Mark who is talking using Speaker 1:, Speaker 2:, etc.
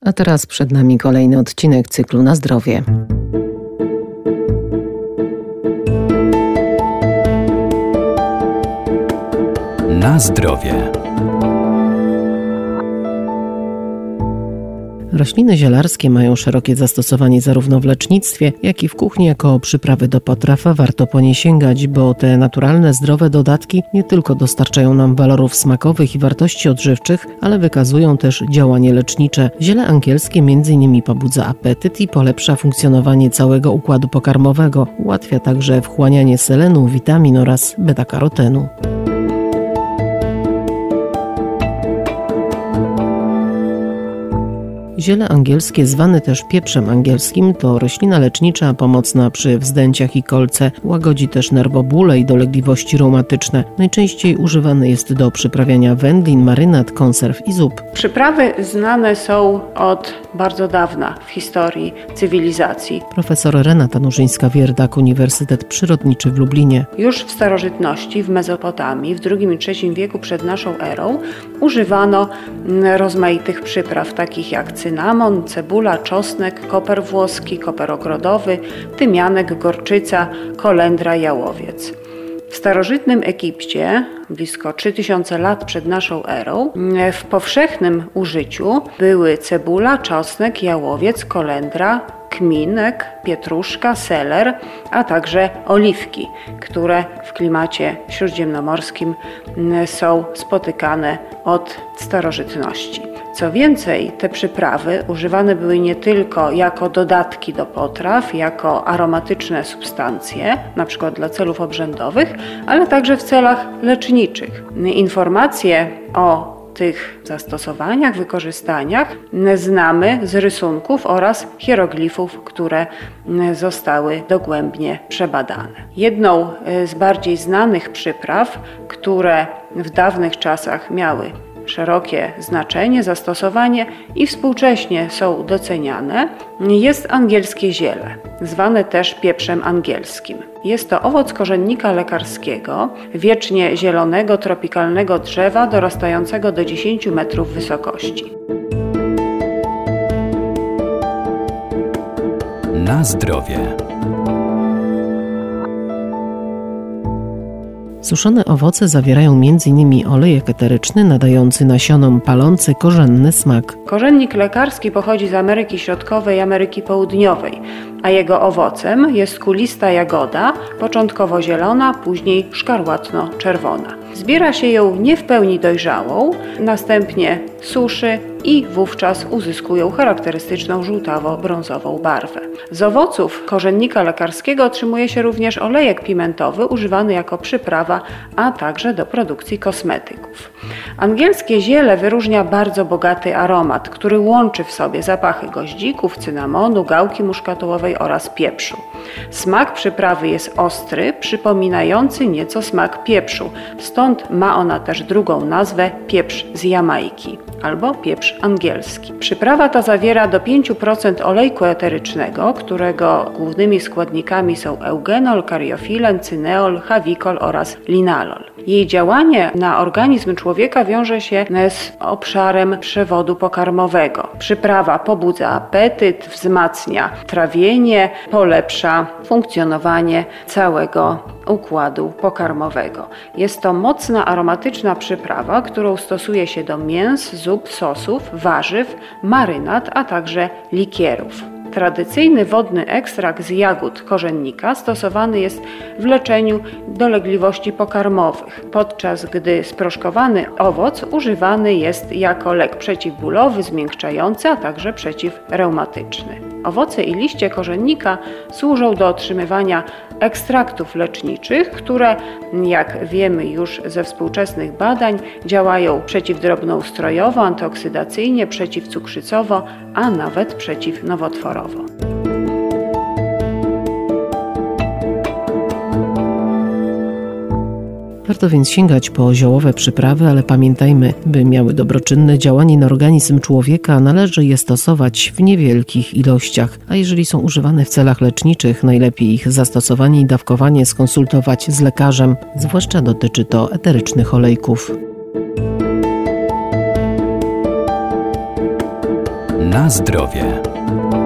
Speaker 1: A teraz przed nami kolejny odcinek cyklu Na zdrowie.
Speaker 2: Na zdrowie.
Speaker 1: Rośliny zielarskie mają szerokie zastosowanie zarówno w lecznictwie, jak i w kuchni jako przyprawy do potraw. Warto po nie sięgać, bo te naturalne, zdrowe dodatki nie tylko dostarczają nam walorów smakowych i wartości odżywczych, ale wykazują też działanie lecznicze. Ziele angielskie m.in. pobudza apetyt i polepsza funkcjonowanie całego układu pokarmowego. Ułatwia także wchłanianie selenu, witamin oraz beta-karotenu. Ziele angielskie, zwane też pieprzem angielskim, to roślina lecznicza pomocna przy wzdęciach i kolce. Łagodzi też nerwobóle i dolegliwości reumatyczne. Najczęściej używane jest do przyprawiania wędlin, marynat, konserw i zup.
Speaker 3: Przyprawy znane są od bardzo dawna w historii cywilizacji.
Speaker 1: Profesor Renata Nurzyńska-Wierdak, Uniwersytet Przyrodniczy w Lublinie.
Speaker 3: Już w starożytności, w Mezopotamii, w II i III wieku przed naszą erą używano rozmaitych przypraw, takich jak cynamon, cebula, czosnek, koper włoski, koper ogrodowy, tymianek, gorczyca, kolendra, jałowiec. W starożytnym Egipcie, blisko 3000 lat przed naszą erą, w powszechnym użyciu były cebula, czosnek, jałowiec, kolendra, kminek, pietruszka, seler, a także oliwki, które w klimacie śródziemnomorskim są spotykane od starożytności. Co więcej, te przyprawy używane były nie tylko jako dodatki do potraw, jako aromatyczne substancje, na przykład dla celów obrzędowych, ale także w celach leczniczych. Informacje o tych zastosowaniach, wykorzystaniach znamy z rysunków oraz hieroglifów, które zostały dogłębnie przebadane. Jedną z bardziej znanych przypraw, które w dawnych czasach miały szerokie znaczenie, zastosowanie i współcześnie są doceniane, jest angielskie ziele, zwane też pieprzem angielskim. Jest to owoc korzennika lekarskiego, wiecznie zielonego, tropikalnego drzewa dorastającego do 10 metrów wysokości.
Speaker 2: Na zdrowie.
Speaker 1: Suszone owoce zawierają m.in. olejek eteryczny nadający nasionom palący korzenny smak.
Speaker 3: Korzennik lekarski pochodzi z Ameryki Środkowej i Ameryki Południowej, a jego owocem jest kulista jagoda, początkowo zielona, później szkarłatno-czerwona. Zbiera się ją nie w pełni dojrzałą, następnie suszy i wówczas uzyskują charakterystyczną żółtawo-brązową barwę. Z owoców korzennika lekarskiego otrzymuje się również olejek pimentowy używany jako przyprawa, a także do produkcji kosmetyków. Angielskie ziele wyróżnia bardzo bogaty aromat, który łączy w sobie zapachy goździków, cynamonu, gałki muszkatołowej oraz pieprzu. Smak przyprawy jest ostry, przypominający nieco smak pieprzu, stąd ma ona też drugą nazwę pieprz z Jamajki albo pieprz angielski. Przyprawa ta zawiera do 5% olejku eterycznego, którego głównymi składnikami są eugenol, kariofilen, cyneol, hawikol oraz linalol. Jej działanie na organizm człowieka wiąże się z obszarem przewodu pokarmowego. Przyprawa pobudza apetyt, wzmacnia trawienie, polepsza funkcjonowanie całego układu pokarmowego. Jest to mocna, aromatyczna przyprawa, którą stosuje się do mięs, zup, sosów, warzyw, marynat, a także likierów. Tradycyjny wodny ekstrakt z jagód korzennika stosowany jest w leczeniu dolegliwości pokarmowych, podczas gdy sproszkowany owoc używany jest jako lek przeciwbólowy, zmiękczający, a także przeciwreumatyczny. Owoce i liście korzennika służą do otrzymywania ekstraktów leczniczych, które, jak wiemy już ze współczesnych badań, działają przeciwdrobnoustrojowo, antyoksydacyjnie, przeciwcukrzycowo, a nawet przeciwnowotworowo.
Speaker 1: Warto więc sięgać po ziołowe przyprawy, ale pamiętajmy, by miały dobroczynne działanie na organizm człowieka, należy je stosować w niewielkich ilościach, a jeżeli są używane w celach leczniczych, najlepiej ich zastosowanie i dawkowanie skonsultować z lekarzem, zwłaszcza dotyczy to eterycznych olejków.
Speaker 2: Na zdrowie.